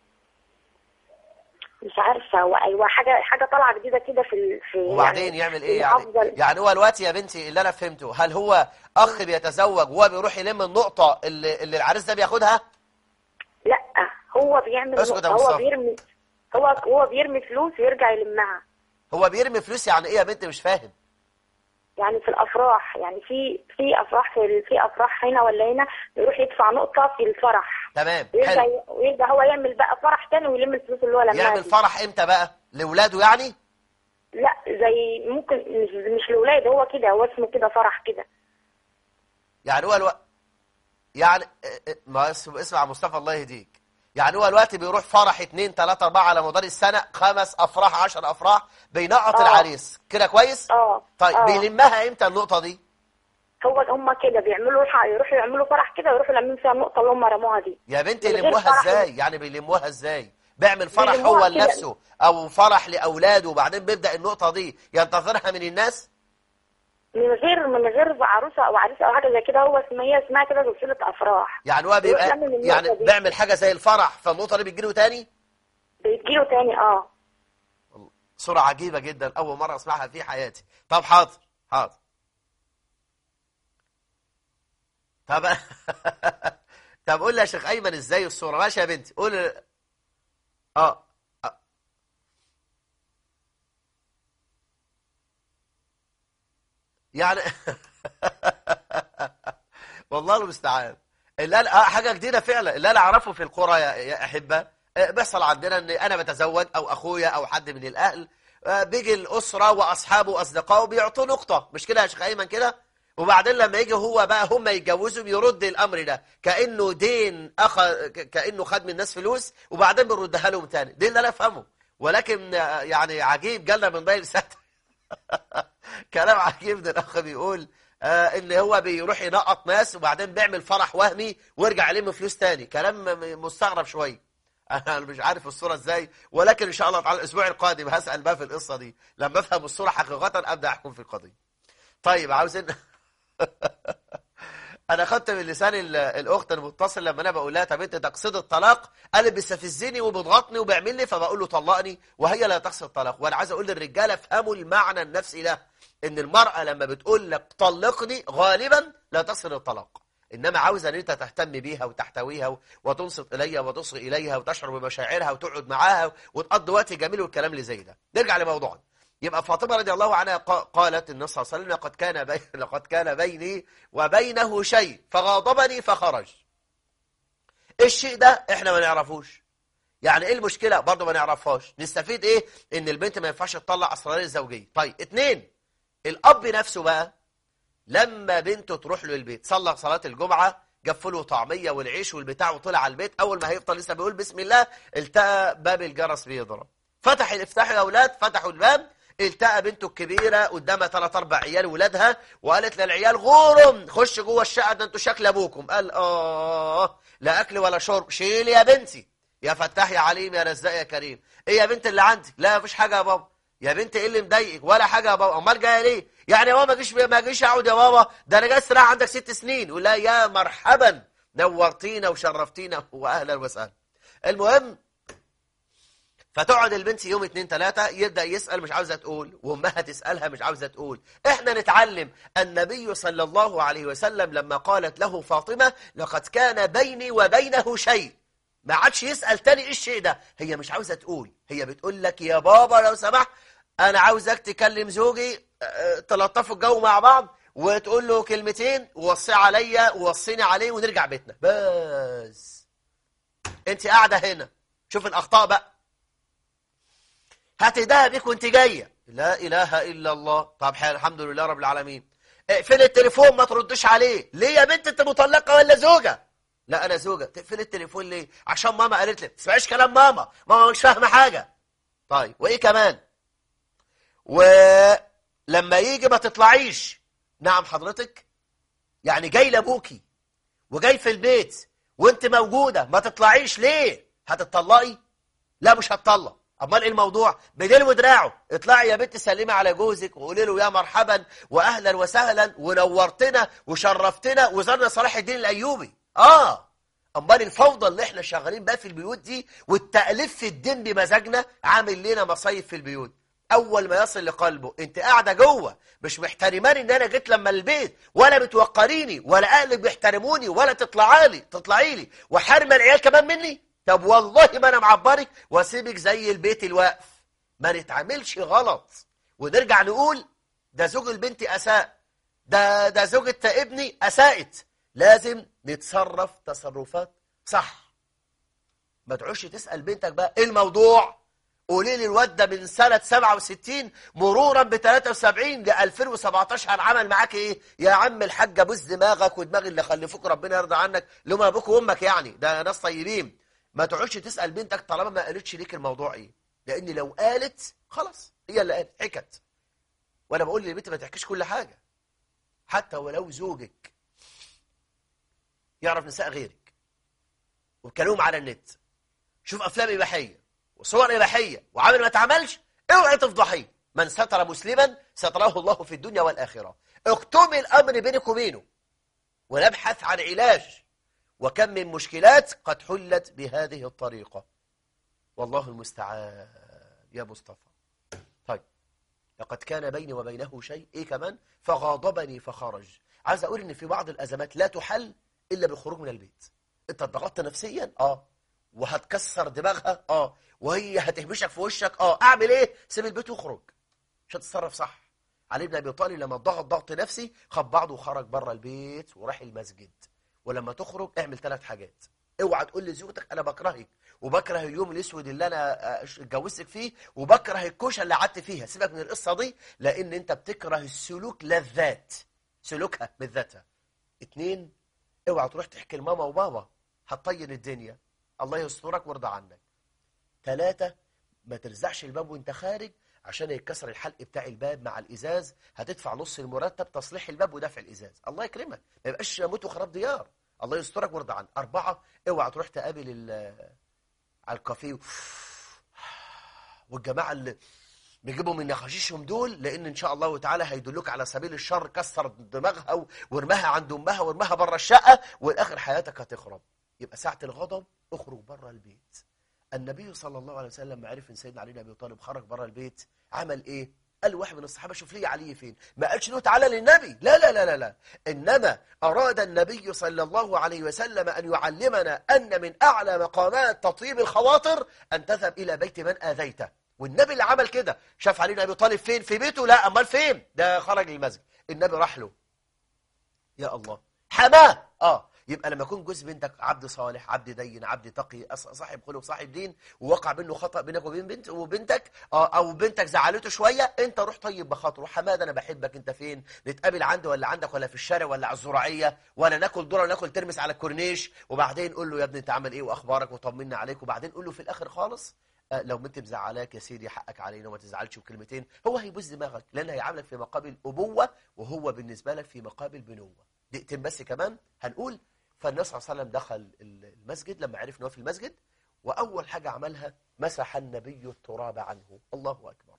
مش عارفه، هو ايوه حاجه حاجه طالعه جديده كده في ال... في وبعدين يعني يعمل ايه يعني؟ يعني هو دلوقتي يا بنتي اللي انا فهمته، هل هو اخ بيتزوج وهو بيروح يلم النقطه اللي, اللي العريس ده بياخدها؟ لا هو بيعمل نقطة. هو بيرمي هو هو بيرمي فلوس ويرجع يلمها. هو بيرمي فلوس يعني ايه يا بنت؟ مش فاهم. يعني في الافراح، يعني في في افراح في في افراح هنا ولا هنا يروح يدفع نقطه في الفرح. تمام. ويرجع ويرجع هو يعمل بقى فرح تاني ويلم الفلوس اللي هو لمها. يعمل فرح امتى بقى؟ لاولاده يعني؟ لا زي ممكن مش مش لاولاده، هو كده هو اسمه كده فرح كده. يعني هو الو... يعني ما اسمع مصطفى الله يهديك، يعني هو الوقت بيروح فرح اتنين تلاتة اربعة على مدار السنة، خمس افراح عشر افراح، بينقط أوه. العريس كده كويس؟ اه طيب أوه. بيلمها امتى النقطة دي؟ هو هم كده بيعملوا يروحوا يعملوا فرح كده ويروحوا لمين فيها النقطة اللي هم رموها دي. يا بنتي يلموها ازاي؟ يعني بيلموها ازاي؟ بيعمل فرح بيلموها هو كده. لنفسه او فرح لاولاده وبعدين بيبدا النقطه دي ينتظرها من الناس؟ من غير من غير عروسه او عريس او حاجه زي كده، هو اسمها هي اسمها كده سلسله افراح. يعني هو بيروح بيبقى يعمل النقطة يعني دي. بيعمل حاجه زي الفرح فالنقطه دي بتجيله تاني؟ بتجيله تاني اه. صورة عجيبة جدا أول مرة أسمعها في حياتي. طب حاضر حاضر. طب طب قول لي يا شيخ أيمن إزاي الصورة؟ ماشي يا بنتي قول. آه آه. يعني والله المستعان. اللي أنا آه حاجة جديدة فعلا. اللي أنا أعرفه في القرى يا, يا أحبة، آه بيحصل عندنا إن أنا بتزوج أو أخويا أو حد من الأهل، آه بيجي الأسرة وأصحابه وأصدقائه بيعطوا نقطة، مش كده يا شيخ أيمن كده؟ وبعدين لما يجي هو بقى هم يتجوزوا بيرد الأمر ده كأنه دين أخ... كأنه خد من الناس فلوس وبعدين بنردها لهم تاني. دي اللي أنا أفهمه. ولكن آه يعني عجيب جالنا من ضيق سات كلام عجيب. ده الأخ بيقول آه ان هو بيروح ينقط ناس وبعدين بيعمل فرح وهمي ويرجع يلم فلوس تاني. كلام مستغرب شويه. انا مش عارف الصوره ازاي، ولكن ان شاء الله تعالى الاسبوع القادم هسال بقى في القصه دي لما افهم الصوره حقيقه ابدا احكم في القضيه. طيب عاوزين انا خدت من لسان الاخت المتصل لما انا بقول لها طب انت تقصد الطلاق؟ قال بيستفزني وبيضغطني وبيعمل لي، فبقول له طلقني وهي لا تقصد الطلاق. وانا عايز اقول للرجاله افهموا المعنى النفسي ده، ان المراه لما بتقول لك طلقني غالبا لا تقصد الطلاق، انما عاوزه ان انت تهتم بيها وتحتويها وتنصت اليها وتصغي اليها وتشعر بمشاعرها وتقعد معاها وتقضي وقت جميل والكلام اللي زي ده. نرجع لموضوعنا. يبقى فاطمة رضي الله عنها قالت النبي صلى الله عليه وسلم لقد كان بي... لقد كان بيني وبينه شيء فغاضبني فخرج. الشيء ده احنا ما نعرفوش. يعني ايه المشكلة؟ برضه ما نعرفهاش. نستفيد ايه؟ ان البنت ما ينفعش تطلع اسرار الزوجية. طيب اتنين، الاب نفسه بقى لما بنته تروح له البيت صلى صلاة الجمعة جفله طعمية والعيش والبتاع وطلع على البيت، اول ما هيفطر لسه بيقول بسم الله التقى باب الجرس بيضرب. فتح الافتاح يا اولاد، فتحوا الباب التقى بنته الكبيرة قدامها ثلاث اربع عيال ولادها وقالت للعيال غورم خش جوه الشقة ده انتوا شكل ابوكم. قال اه لا اكل ولا شرب. شيل يا بنتي يا فتاح يا عليم يا رزاق يا كريم. ايه يا بنت اللي عندك؟ لا مفيش حاجة يا بابا. يا بنت ايه اللي مضايقك؟ ولا حاجة يا بابا. امال جايه ليه؟ يعني يا بابا ما جيش ما جيش اقعد يا بابا، ده انا جاي استراحة عندك ست سنين. ولا يا مرحبا نورتينا وشرفتينا واهلا وسهلا. المهم فتقعد البنت يوم اتنين تلاتة يبدأ يسأل مش عاوزة تقول، وامها تسألها مش عاوزة تقول. احنا نتعلم النبي صلى الله عليه وسلم لما قالت له فاطمة لقد كان بيني وبينه شيء، ما عادش يسأل تاني ايه الشيء ده. هي مش عاوزة تقول، هي بتقول لك يا بابا لو سمحت انا عاوزك تكلم زوجي تلطفوا الجو مع بعض وتقول له كلمتين ووصي عليا ووصيني عليه ونرجع بيتنا. بس انت قاعدة هنا شوف الاخطاء بقى. هتهداها بيك وانت جايه لا اله الا الله. طب حال الحمد لله رب العالمين. اقفل التليفون ما تردش عليه. ليه يا بنت انت مطلقه ولا زوجه؟ لا انا زوجه. تقفل التليفون ليه؟ عشان ماما قالت لي. ما تسمعيش كلام ماما، ماما مش فاهمه حاجه. طيب وايه كمان؟ ولما يجي ما تطلعيش. نعم حضرتك؟ يعني جاي لابوكي وجاي في البيت وانت موجوده ما تطلعيش ليه؟ هتطلقي؟ لا مش هتطلق. امال ايه الموضوع؟ بديل ودراعه اطلعي يا بنت سلمي على جوزك وقولي له يا مرحبا واهلا وسهلا ونورتنا وشرفتنا وزرنا صلاح الدين الايوبي. اه امال الفوضى اللي احنا شغالين بقى في البيوت دي والتأليف في الدين بمزاجنا عامل لنا مصايب في البيوت. اول ما يصل لقلبه انت قاعده جوه مش محترماني ان انا جيت لما البيت ولا بتوقريني ولا اهلك بيحترموني ولا تطلعي لي تطلعي لي وحارمه العيال كمان مني. طب والله ما انا معبرك واسيبك زي البيت الواقف. ما نتعاملش غلط ونرجع نقول ده زوج البنت اساء، ده ده زوجة ابني اساءت. لازم نتصرف تصرفات صح. ما تقعدش تسال بنتك بقى ايه الموضوع؟ قولي لي الواد ده من سنه سبعة وستين مرورا ب ثلاثة وسبعين ل ألفين وسبعتاشر عمل معاك ايه؟ يا عم الحاج ابوس دماغك ودماغ اللي خلفوك ربنا يرضى عنك اللي هم ابوك وامك، يعني ده ناس طيبين. ما تقعدش تسال بنتك طالما ما قالتش ليك الموضوع ايه، لان لو قالت خلاص هي اللي قالت حكت. وانا بقول للبنت ما تحكيش كل حاجه حتى ولو زوجك يعرف نساء غيرك وبكلمهم على النت. شوف افلام اباحيه وصور إباحية وعمل ما تعملش، اوعي تفضحيه. من ستر مسلما ستره الله في الدنيا والآخرة. اكتمي الأمر بينك وبينه ونبحث عن علاج، وكم من مشكلات قد حلت بهذه الطريقة. والله المستعان يا مصطفى. طيب، لقد كان بيني وبينه شيء، إيه كمان؟ فغاضبني فخرج. عايز أقول إن في بعض الأزمات لا تحل إلا بالخروج من البيت. أنت اتضغطت نفسيا، آه وهتكسر دماغها، آه وهي هتهبشك في وشك، آه أعمل إيه؟ سيب البيت واخرج، مش هتتصرف صح. علي بن أبي طالب لما ضغط ضغط نفسي خد بعضه وخرج بره البيت وراح المسجد. ولما تخرج اعمل ثلاث حاجات. اوعى تقول لزوجتك انا بكرهك وبكره اليوم الاسود اللي انا اتجوزتك فيه وبكره الكوشه اللي قعدت فيها. سيبك من القصه دي، لان انت بتكره السلوك للذات، سلوكها بالذاتها. اتنين، اوعى تروح تحكي لماما وبابا، هتطين الدنيا، الله يسترك ويرضى عنك. ثلاثة، ما ترزعش الباب وانت خارج عشان يتكسر الحلق بتاع الباب مع الازاز، هتدفع نص المرتب تصليح الباب ودفع الازاز، الله يكرمك، ما يبقاش موت وخراب ديار، الله يسترك ويرضى عنك. أربعة، اوعى تروح تقابل على الكافيه والجماعة اللي بيجيبوا من نخاشيشهم دول، لان ان شاء الله تعالى هيدلوك على سبيل الشر، كسر دماغها وارمها عند امها وارمها بره الشقه، والاخر حياتك هتخرب. يبقى ساعه الغضب اخرج بره البيت. النبي صلى الله عليه وسلم لما عرف ان سيدنا علي بن ابي طالب خرج بره البيت عمل ايه؟ قال واحد من الصحابه شوف لي علي فين. ما قالش له تعالى للنبي، لا لا لا لا لا، انما اراد النبي صلى الله عليه وسلم ان يعلمنا ان من اعلى مقامات تطيب الخواطر ان تذهب الى بيت من اذيته. والنبي اللي عمل كده شاف علي بن ابي طالب فين؟ في بيته؟ لا، امال فين؟ ده خرج للمسجد. النبي راح له، يا الله، حماه. اه يبقى لما يكون جوز بنتك عبد صالح، عبد دين، عبد تقي، صاحب خلق، صاحب دين، ووقع منه خطأ بينك وبين بنت وبنتك، اه او بنتك زعلته شويه، انت روح طيب بخاطره، حماد انا بحبك، انت فين؟ نتقابل عندي ولا عندك ولا في الشارع ولا على الزراعيه، ولا ناكل ذره ناكل ترمس على الكورنيش، وبعدين قول له يا ابني انت عامل ايه واخبارك وطمنا عليك، وبعدين قول له في الاخر خالص آه لو بنت مزعلاك يا سيدي حقك علينا وما تزعلش، وكلمتين هو هيبوس دماغك، لان هيعاملك في مقابل ابوه وهو بالنسبه لك في مقابل بنوه. دقيقتين بس كمان هنقول. فالنبي صلى الله عليه وسلم دخل المسجد لما عرف ان هو في المسجد، واول حاجه عملها مسح النبي التراب عنه. الله اكبر،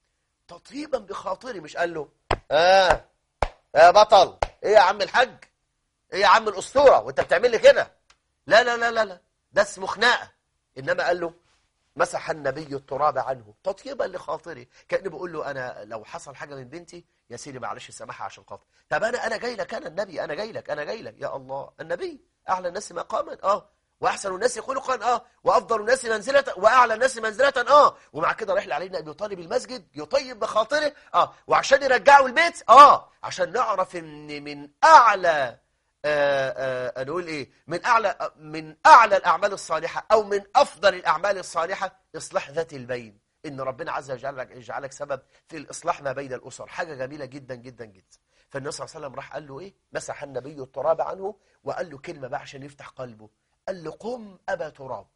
تطيبا بخاطري، مش قال له اه يا بطل، ايه يا عم الحاج، ايه يا عم الاسطوره وانت بتعمل لي كده، لا لا لا لا لا، ده اسمه خناقه. انما قال له مسح النبي التراب عنه تطيبا لخاطري، كأنه بيقول له انا لو حصل حاجه من بنتي يا سيدي معلش سامحها عشان خاطر. طب انا انا جاي لك، انا النبي، انا جاي لك انا جاي لك يا الله، النبي اعلى الناس مقاما اه واحسن الناس خلقا اه وافضل الناس منزله واعلى الناس منزله اه ومع كده رايح علي بن ابي طالب المسجد يطيب بخاطره اه وعشان يرجعه البيت اه عشان نعرف ان من اعلى آه آه نقول ايه من اعلى من اعلى الاعمال الصالحه او من افضل الاعمال الصالحه اصلاح ذات البين، ان ربنا عز وجل يجعلك سبب في الاصلاح ما بين الاسر، حاجه جميله جدا جدا جدا. فالنبي صلى الله عليه وسلم راح قال له ايه؟ مسح النبي التراب عنه، وقال له كلمه بقى عشان يفتح قلبه، قال له قم ابا تراب.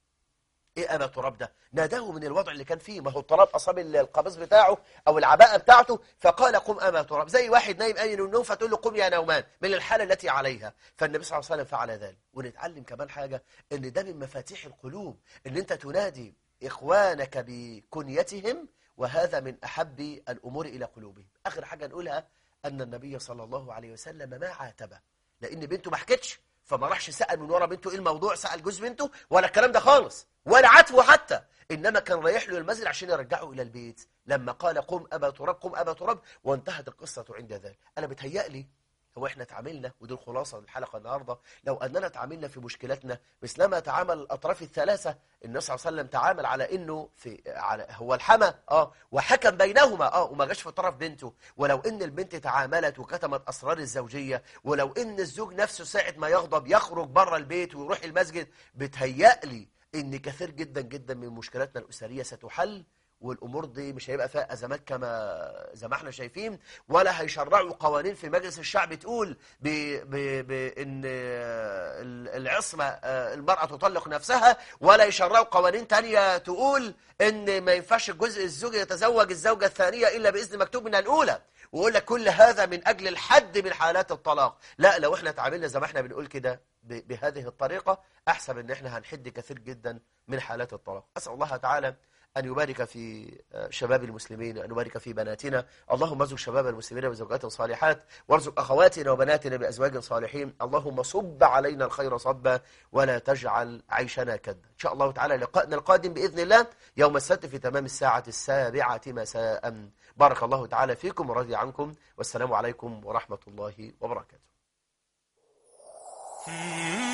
ايه ابا تراب ده؟ ناداه من الوضع اللي كان فيه، ما هو التراب اصاب القميص بتاعه او العباءه بتاعته، فقال قم ابا تراب، زي واحد نايم قايل النوم فتقول له قم يا نومان، من الحاله التي عليها. فالنبي صلى الله عليه وسلم فعل ذلك. ونتعلم كمان حاجه، ان ده من مفاتيح القلوب، ان انت تنادي اخوانك بكنيتهم، وهذا من احب الامور الى قلوبهم. اخر حاجه نقولها، ان النبي صلى الله عليه وسلم ما عاتبه، لان بنته ما حكتش، فما راحش سأل من ورا بنته ايه الموضوع، سأل جوز بنته ولا الكلام ده خالص، ولا عاتبه حتى، انما كان رايح له المسجد عشان يرجعه الى البيت، لما قال قم ابا تراب قم ابا تراب، وانتهت القصه عند ذلك. انا بتهيألي هو احنا تعاملنا، ودي الخلاصه الحلقه النهارده، لو اننا تعاملنا في مشكلاتنا مثلما تعامل الاطراف الثلاثه، النبي صلى الله عليه وسلم تعامل على انه في على هو الحمى اه وحكم بينهما اه وما جاش في طرف بنته، ولو ان البنت تعاملت وكتمت اسرار الزوجيه، ولو ان الزوج نفسه ساعه ما يغضب يخرج بره البيت ويروح المسجد، بتهيألي ان كثير جدا جدا من مشكلاتنا الاسريه ستحل، والأمور دي مش هيبقى فيها أزمات كما زي ما احنا شايفين، ولا هيشرعوا قوانين في مجلس الشعب تقول بأن العصمة المرأة تطلق نفسها، ولا يشرعوا قوانين تانية تقول أن ما ينفعش الجزء الزوج يتزوج الزوجة الثانية إلا بإذن مكتوب من الأولى، ويقول لك كل هذا من أجل الحد من حالات الطلاق. لا، لو احنا تعاملنا زي ما احنا بنقول كده بهذه الطريقة أحسب أن احنا هنحد كثير جدا من حالات الطلاق. أسأل الله تعالى أن يبارك في شباب المسلمين، أن يبارك في بناتنا. اللهم ارزق شباب المسلمين بزوجات صالحات، وارزق أخواتنا وبناتنا بأزواج صالحين. اللهم صب علينا الخير صبا، ولا تجعل عيشنا كدا. إن شاء الله تعالى لقاءنا القادم بإذن الله يوم السبت في تمام الساعة السابعة مساء. بارك الله تعالى فيكم ورضي عنكم، والسلام عليكم ورحمة الله وبركاته.